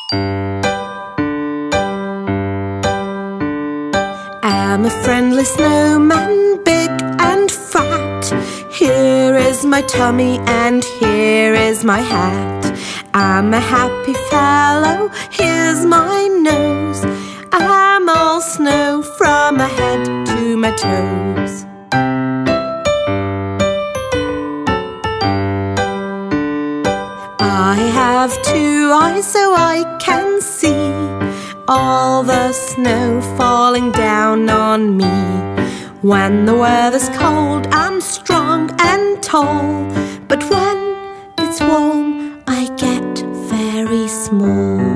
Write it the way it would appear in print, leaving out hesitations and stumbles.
I'm a friendly snowman, big and fat. Here is my tummy and here is my hat. I'm a happy fellow, here's my nose. I'm all snow from my head to my toes. I have 2 eyes so I can see all the snow falling down on me. When the weather's cold, I'm strong and tall, but when it's warm, I get very small.